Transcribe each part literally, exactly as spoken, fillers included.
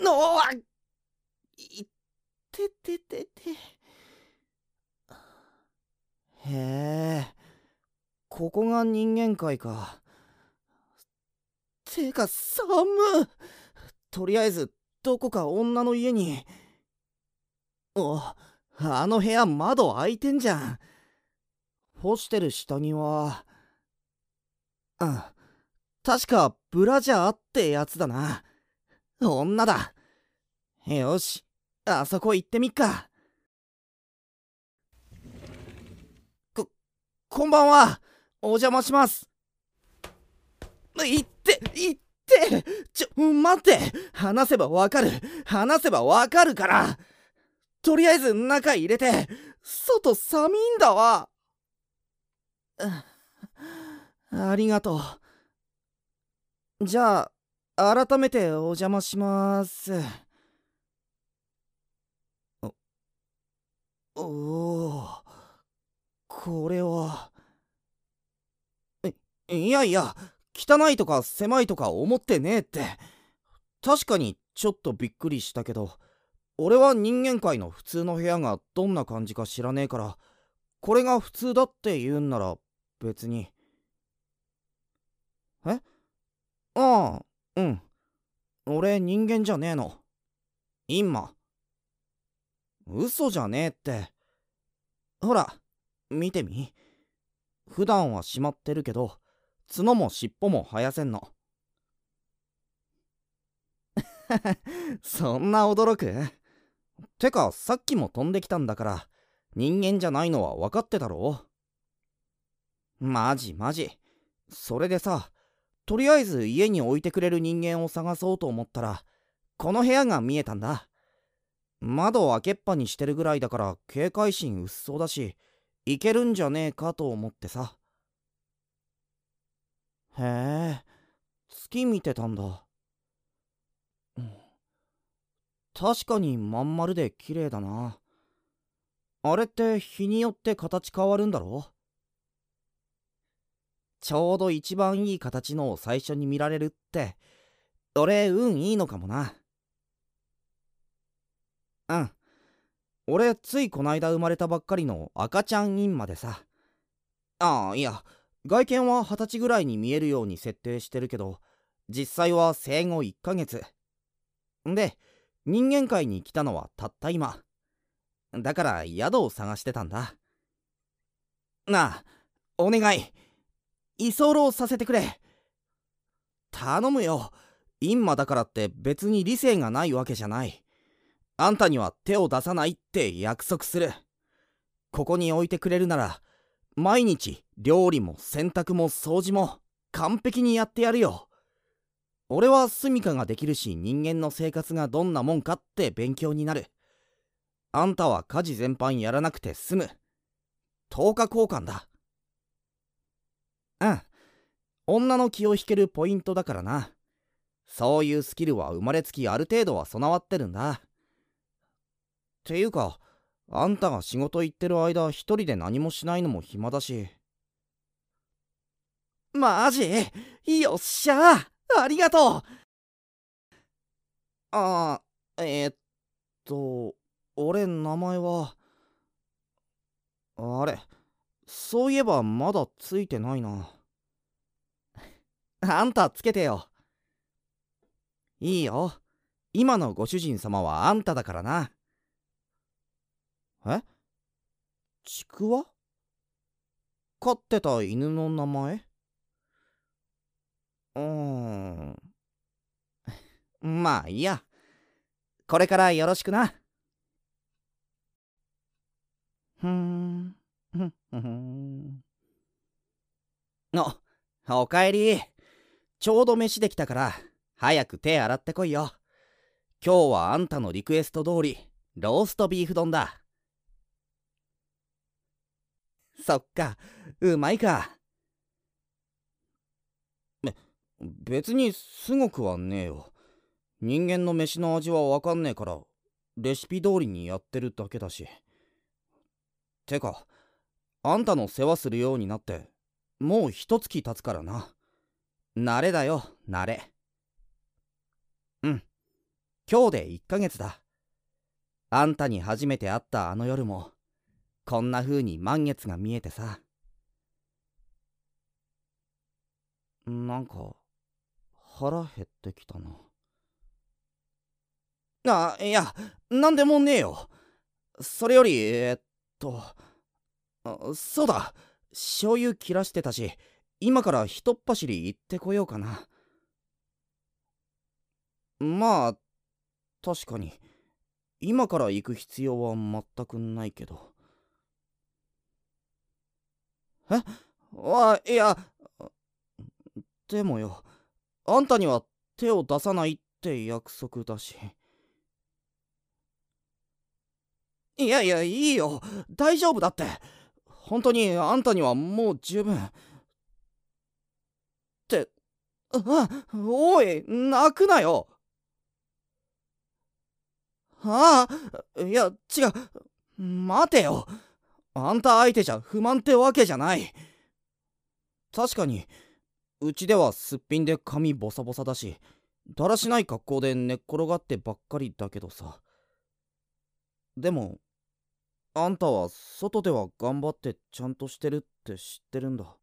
おわいってててて。へえ、ここが人間界か。てか寒っ。とりあえずどこか女の家に。お、あの部屋窓開いてんじゃん。干してる下着は、うん、確かブラジャーってやつだな。女だ。よし、あそこ行ってみっか。こ、こんばんは。お邪魔します。行って、行って。ちょ、待って。話せばわかる。話せばわかるから。とりあえず中入れて。外寒いんだわ。ありがとう。じゃあ、改めてお邪魔します。おお、これは。い、いやいや、汚いとか狭いとか思ってねえって。確かにちょっとびっくりしたけど、俺は人間界の普通の部屋がどんな感じか知らねえから、これが普通だって言うんなら別に。え？ああ、うん。俺人間じゃねえの。インマ。嘘じゃねえって。ほら、見てみ。普段はしまってるけど、角も尻尾も生やせんの。そんな驚く？てかさっきも飛んできたんだから、人間じゃないのは分かってたろ。マジマジ。それでさ、とりあえず家に置いてくれる人間を探そうと思ったら、この部屋が見えたんだ。窓を開けっぱにしてるぐらいだから警戒心薄そうだし、いけるんじゃねえかと思ってさ。へえ、月見てたんだ。うん、確かにまん丸で綺麗だな。あれって日によって形変わるんだろ？ちょうど一番いい形のを最初に見られるって、俺運いいのかもな。うん。俺ついこないだ生まれたばっかりの赤ちゃんインマでさ。ああ、いや、外見は二十歳ぐらいに見えるように設定してるけど、実際は生後いっかげつ。で、人間界に来たのはたった今。だから宿を探してたんだ。なあ、お願い。居候させてくれ。頼むよ。インマだからって別に理性がないわけじゃない。あんたには手を出さないって約束する。ここに置いてくれるなら、毎日料理も洗濯も掃除も完璧にやってやるよ。俺は住処ができるし、人間の生活がどんなもんかって勉強になる。あんたは家事全般やらなくて済む。とおか交換だ。うん。女の気を引けるポイントだからな。そういうスキルは生まれつきある程度は備わってるんだ。っていうか、あんたが仕事行ってる間一人で何もしないのも暇だし。マジ？よっしゃありがとう。ああ、えー、っと、俺名前は、あれ、そういえばまだついてないな。あんたつけてよ。いいよ。今のご主人様はあんただからな。え？ちくわ？飼ってた犬の名前？うーん。まあいいや。これからよろしくな。ふーん。ふんふん。お、おかえり。ちょうど飯できたから、早く手洗ってこいよ。今日はあんたのリクエスト通り、ローストビーフ丼だ。そっか、うまいか。べ、別にすごくはねえよ。人間の飯の味はわかんねえから、レシピ通りにやってるだけだし。てか、あんたの世話するようになって、もう一月経つからな。慣れだよ、慣れ。うん。 今日でいっかげつだ。あんたに初めて会ったあの夜もこんな風に満月が見えてさ。なんか腹減ってきたな。あ、いや、なんでもねえよ。それより、えーっと、あそうだ、醤油切らしてたし、今からひとっ走り行ってこようかな。まあ、確かに、今から行く必要は全くないけど。えあ、いや、でもよ、あんたには手を出さないって約束だし。いやいや、いいよ。大丈夫だって。本当にあんたにはもう十分。って、あ、おい、泣くなよ。ああ、いや、違う。待てよ。あんた相手じゃ不満ってわけじゃない。確かに、うちではすっぴんで髪ボサボサだし、だらしない格好で寝っ転がってばっかりだけどさ。でも、あんたは外では頑張ってちゃんとしてるって知ってるんだ。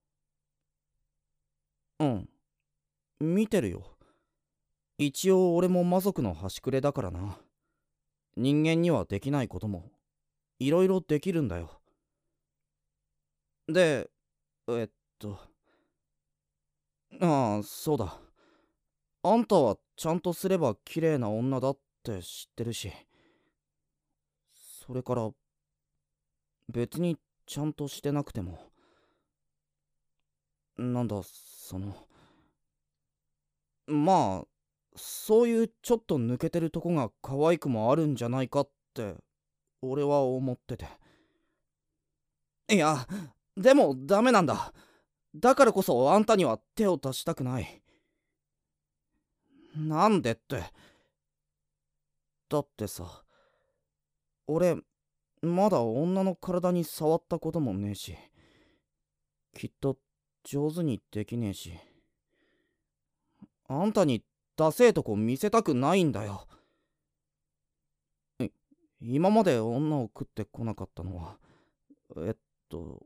うん、見てるよ。一応俺も魔族の端くれだからな。人間にはできないこともいろいろできるんだよ。で、えっと、ああ、そうだ。あんたはちゃんとすれば綺麗な女だって知ってるし、それから別にちゃんとしてなくても、なんだ、その、まあ、そういうちょっと抜けてるとこが可愛くもあるんじゃないかって俺は思ってて。いや、でもダメなんだ。だからこそあんたには手を出したくない。なんでって。だってさ、俺まだ女の体に触ったこともねえし、きっと上手にできねえし、あんたにダセえとこ見せたくないんだよ。い今まで女を食ってこなかったのは、えっと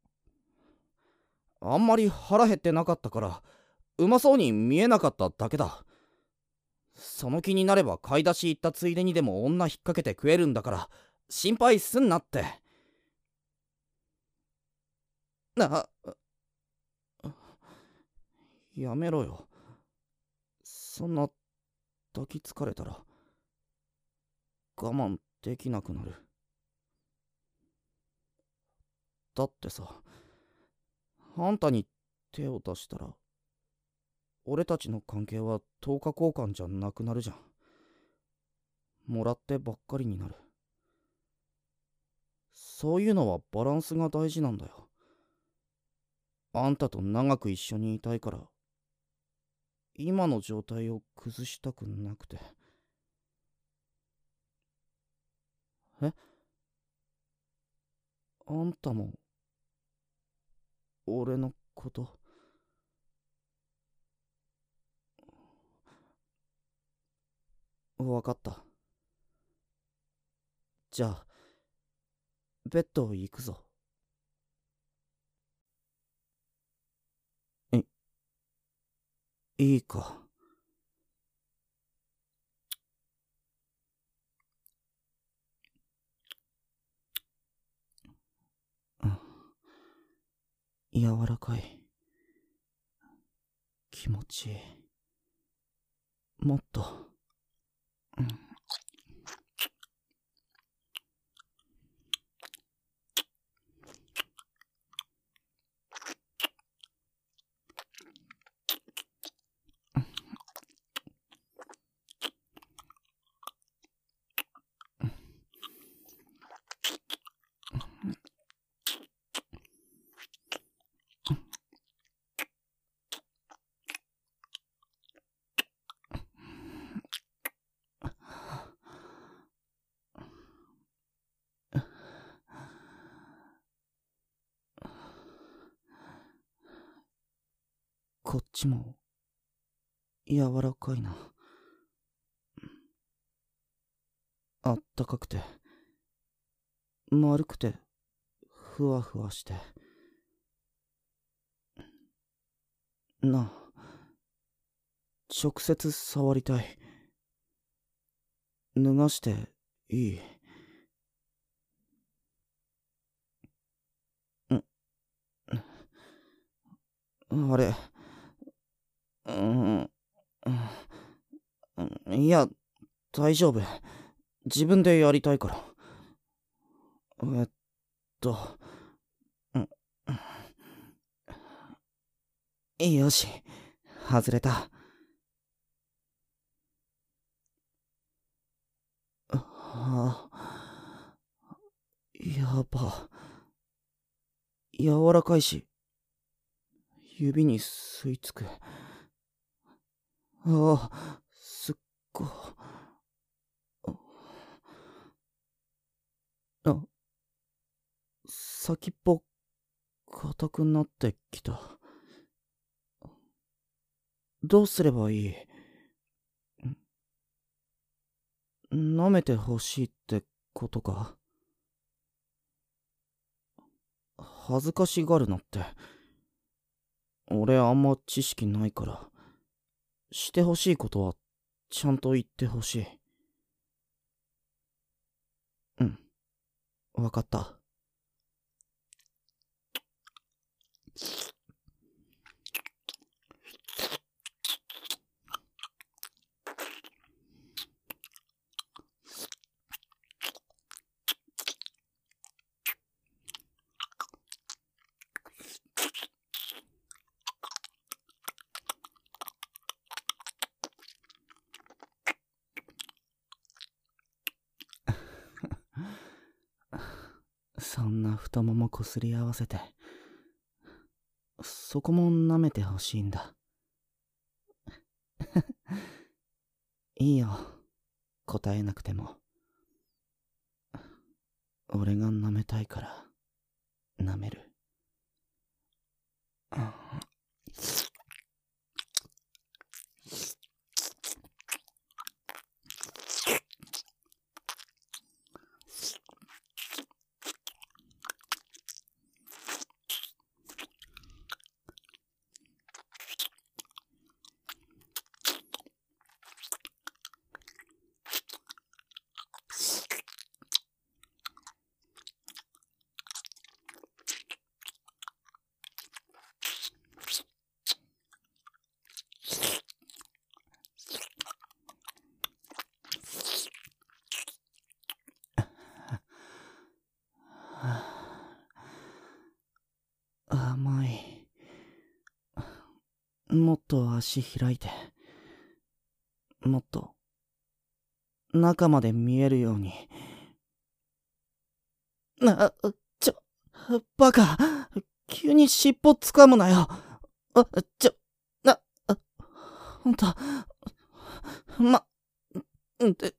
あんまり腹減ってなかったからうまそうに見えなかっただけだ。その気になれば買い出し行ったついでにでも女引っ掛けて食えるんだから心配すんなって。な、やめろよ。そんな抱きつかれたら我慢できなくなる。だってさ、あんたに手を出したら俺たちの関係は等価交換じゃなくなるじゃん。もらってばっかりになる。そういうのはバランスが大事なんだよ。あんたと長く一緒にいたいから今の状態を崩したくなくて。え、あんたも俺のこと分かった。じゃあベッド行くぞ。いいいか。うん、柔らかい。気持ちいい。もっと、うん、こっちも柔らかいな。 あったかくて丸くてふわふわして。なあ、直接触りたい。脱がしていい？んあれ、うん、うん、いや、大丈夫。自分でやりたいから。えっと、うん、よし、外れた。ああ、やば。柔らかいし、指に吸い付く。ああ、すっご。あ、先っぽ、硬くなってきた。どうすればいい？舐めてほしいってことか？恥ずかしがるなって。俺あんま知識ないから、してほしいことはちゃんと言ってほしい。うん、わかった。そんな太ももこすり合わせて、そこも舐めてほしいんだ。いいよ、答えなくても。俺が舐めたいから舐める。甘い。もっと足開いて、もっと中まで見えるように。な、ちょ、バカ、急に尻尾掴むなよ。あ、ちょ、な、ほんと、ま、んで、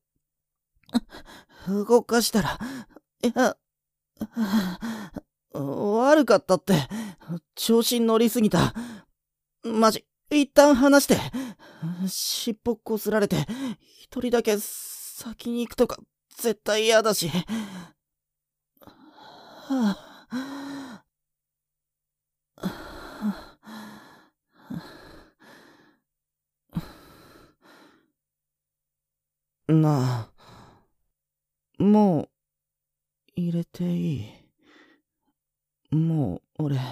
動かしたら、いや、悪かったって、調子乗りすぎた。マジ、一旦離して。尻尾こすられて、一人だけ先に行くとか、絶対嫌だし。はあ、なあ、もう、入れていい？もう、俺、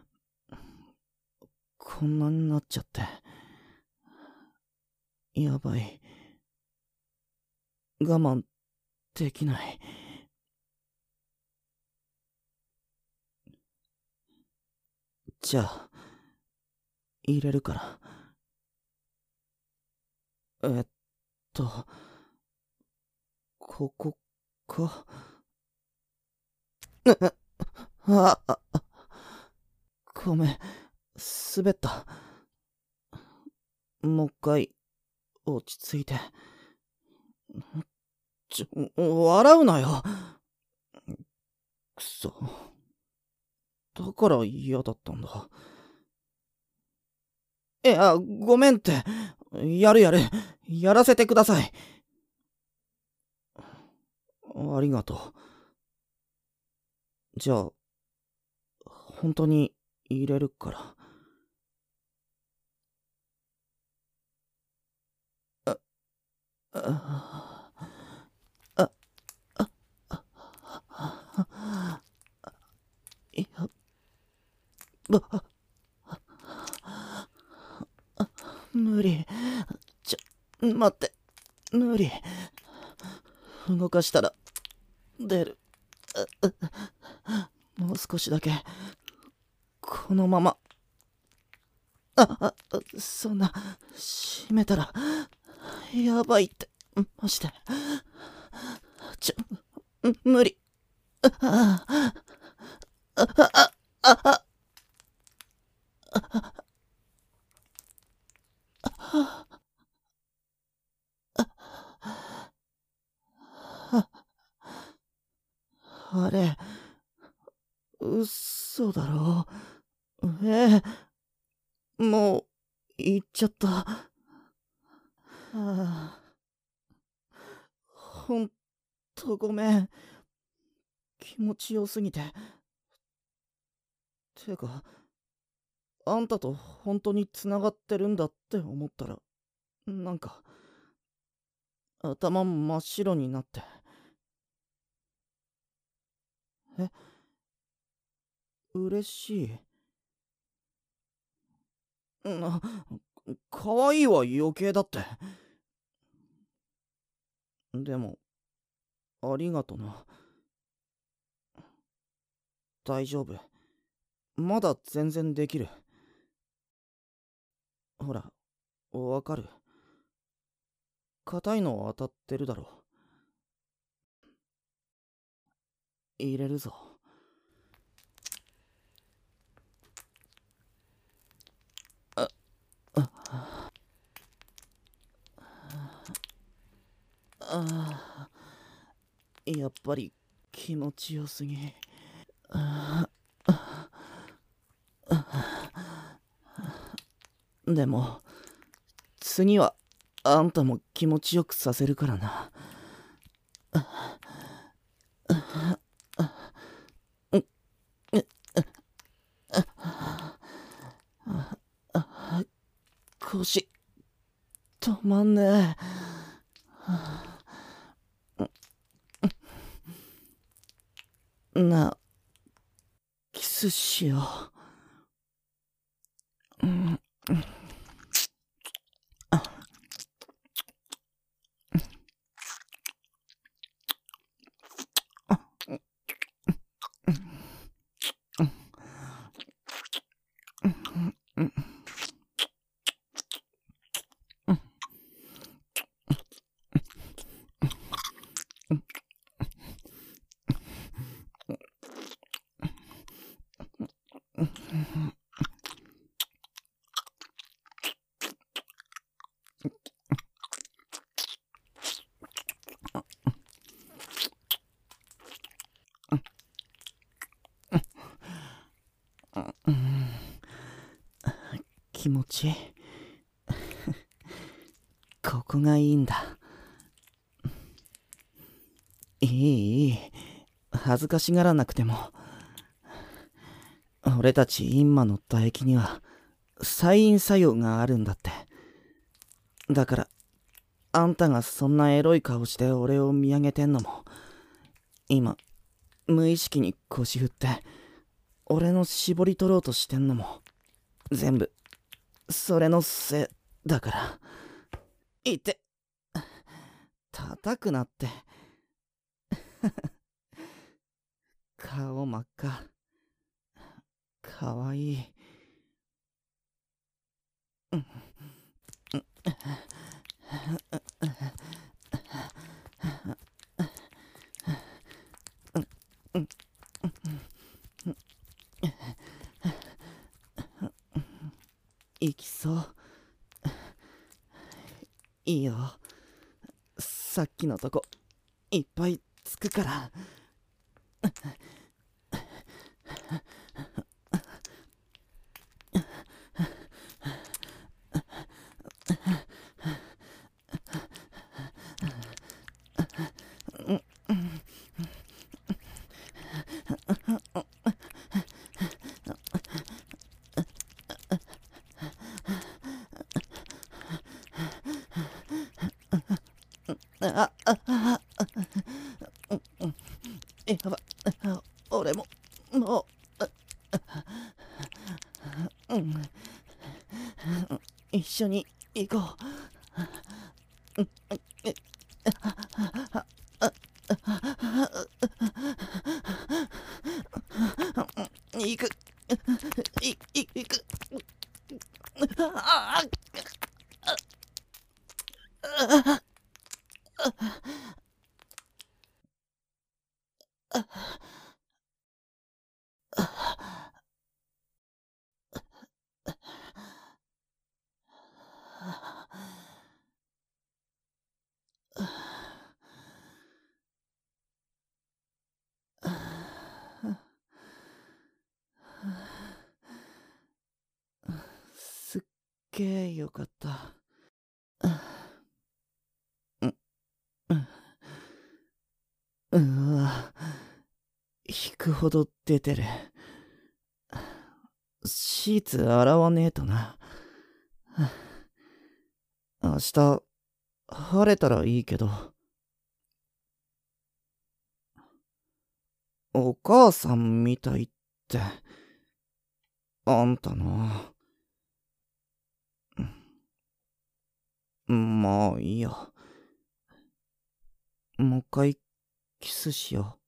こんなになっちゃって。やばい。我慢できない。じゃあ、入れるから。えっと、ここか。あ、あ、ごめん、滑った。もう一回、落ち着いて。ちょ、笑うなよ。くそ。だから嫌だったんだ。いや、ごめんって。やるやる。やらせてください。 ありがとう。じゃあ、本当に入れるから。あ、あ、あ、あ、あ、やば、無理。ちょ、待って、無理。動かしたら、出る。もう少しだけ、このまま。あ、あ、そんな、閉めたら、やばいって、マジで。ちょ、無理。あ、あ、あ、あ、あ、あ、あれ、嘘だろ。ええ、もう、行っちゃった。はあ、ほんとごめん。気持ちよすぎて。てか、あんたと本当に繋がってるんだって思ったら、なんか、頭真っ白になって。え、嬉しい。な、可愛いは余計だって。でも、ありがとな。大丈夫。まだ全然できる。ほら、わかる。硬いの当たってるだろ。入れるぞ。あ、あ、あ、やっぱり気持ちよすぎ。あ、でも、次はあんたも気持ちよくさせるからな。腰、止まんねえ。なあ、キスしよう。うん、気持ちいい。ここがいいんだ。いいいい、恥ずかしがらなくても。俺たち今の唾液には催飲作用があるんだって。だからあんたがそんなエロい顔して俺を見上げてんのも、今無意識に腰振って俺の絞り取ろうとしてんのも、全部それのせいだから。いって、叩くなって。顔真っ赤。かわいい。うん、いきそう。いいよ。さっきのとこいっぱいつくから。 あああやば、俺ももう、うん、一緒に行こう。行く、いい行く。ああすっげえよかった。うわ、引くほど出てる。シーツ洗わねえとな。明日晴れたらいいけど。お母さんみたいってあんたな。まあいいや。もう一回キスしよ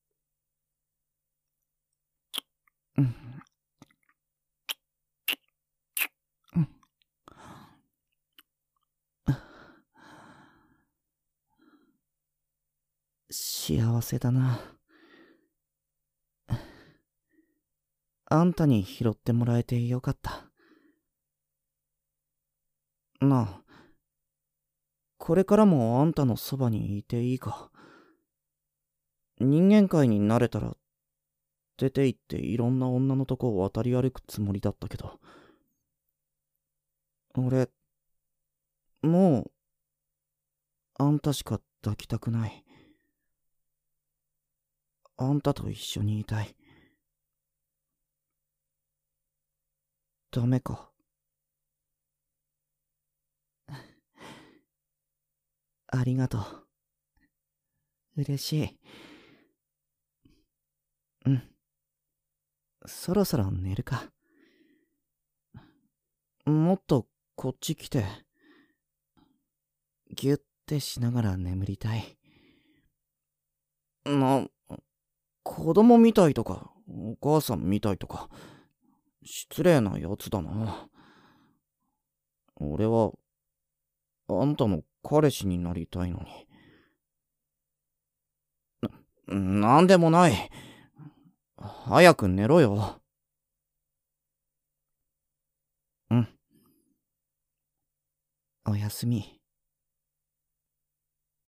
う。うんうん、幸せだな。あんたに拾ってもらえてよかった。なあ、これからもあんたのそばにいていいか。人間界になれたら出て行っていろんな女のとこを渡り歩くつもりだったけど、俺もうあんたしか抱きたくない。あんたと一緒にいたい。ダメか。ありがとう。嬉しい。うん。そろそろ寝るか。もっとこっち来て。ギュッてしながら眠りたい。な、子供みたいとか、お母さんみたいとか、失礼なやつだな。俺は、あんたの彼氏になりたいのに。な、なんでもない。早く寝ろよ。うん。おやすみ。